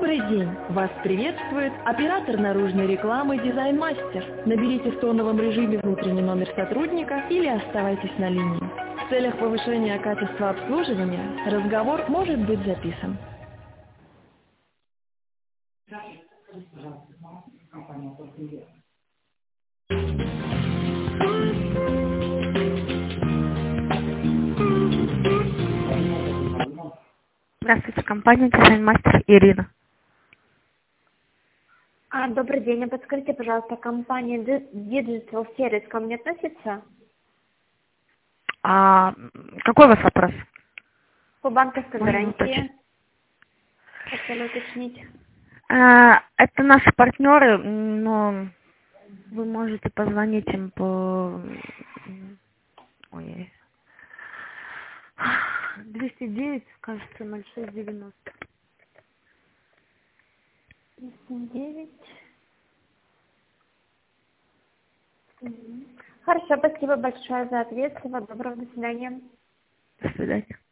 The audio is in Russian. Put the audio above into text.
Добрый день! Вас приветствует оператор наружной рекламы «Дизайн-мастер». Наберите в тоновом режиме внутренний номер сотрудника или оставайтесь на линии. В целях повышения качества обслуживания разговор может быть записан. Здравствуйте, компания «Дизайн-мастер» Ирина. Добрый день. А подскажите, пожалуйста, компания Digital Service ко мне относится? Какой у вас вопрос? По банковской Можно гарантии. уточнить? Хотела уточнить. Это наши партнеры, но вы можете позвонить им по 209, кажется, 0690. 9. Хорошо, спасибо большое за ответ. Всего доброго, до свидания. До свидания.